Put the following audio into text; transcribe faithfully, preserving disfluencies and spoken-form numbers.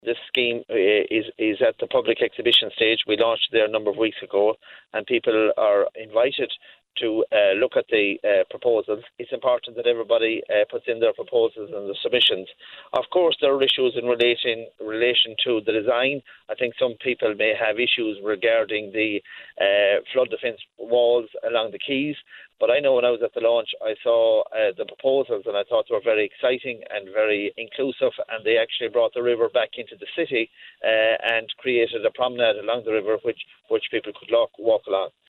This scheme uh, is is at the public exhibition stage. We launched there a number of weeks ago, and people are invited to uh, look at the uh, proposals. It's important that everybody uh, puts in their proposals and the submissions. Of course, there are issues in relation relation to the design. I think some people may have issues regarding the uh, flood defence walls along the quays. But I know when I was at the launch, I saw uh, the proposals and I thought they were very exciting and very inclusive, and they actually brought the river back into the city uh, and created a promenade along the river which, which people could walk, walk along.